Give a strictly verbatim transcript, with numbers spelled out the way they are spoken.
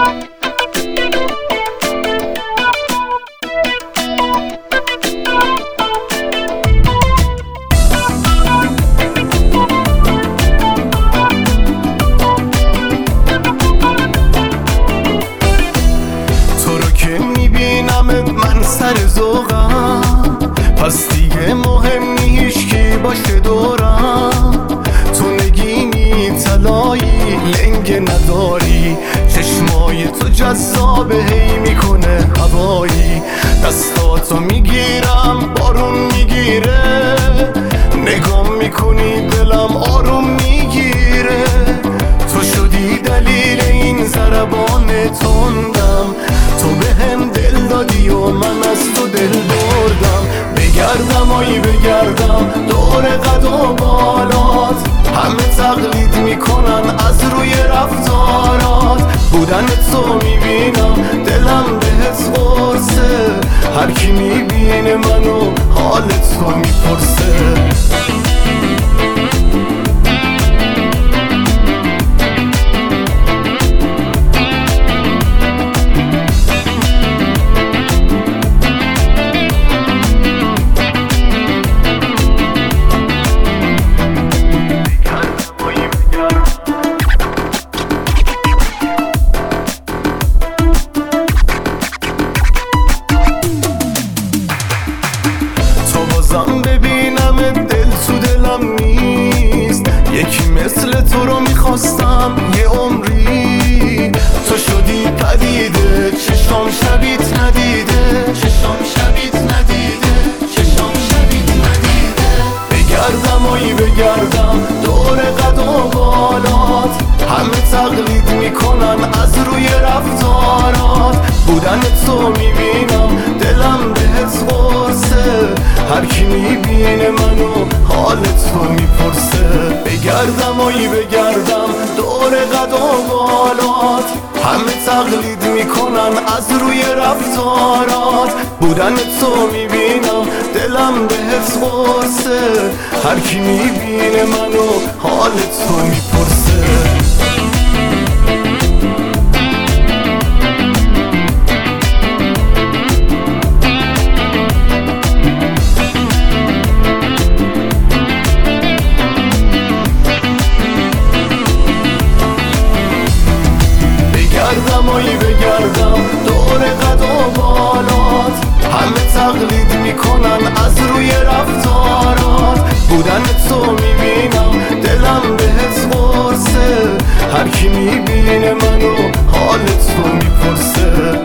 من سر ذوقم، پس دیگه مهم نیست که باشه دورم. تو نگینی طلایی لنگ نداری، چشمای تو جذابه هی میکنه هوایی. دستاتو میگیرم بارون میگیره، نگام میکنی دلم آروم میگیره. تو شدی دلیل این ضربان تندم، تو به هم دل دادی و من از تو دل بردم. بگردم آی بگردم دور قد و بالات، همه تقلید میکنن از روی رفتارات. بودن تو میبینم دلم بهت قرصه، هر کی میبینه منو حالت تو میپرسه. ببینم دل تو دلم نیست، یکی مثل تو رو میخواستم یه عمری. تو شدی پدیده چشام شبیت ندیده، چشام شبیت ندیده، چشام شبیت ندیده. بگردم آی بگردم دور قد و بالات، همه تقلید میکنن از روی رفتارات. بودن تو میبینم دلم بهت قرصه، هر کی میبینه منو حالت تو میپرسه. بگردم آی بگردم دور قد و بالات، همه تقلید میکنن از روی رفتارات. بودن تو میبینم دلم بهت قرصه، هر کی میبینه منو حالت تو میپرسه. بگردم آی بگردم دور قد و بالات، همه تقلید میکنن از روی رفتارات. بودن تو میبینم دلم بهت قرصه، هر کی میبینه منو حالت تو میپرسه.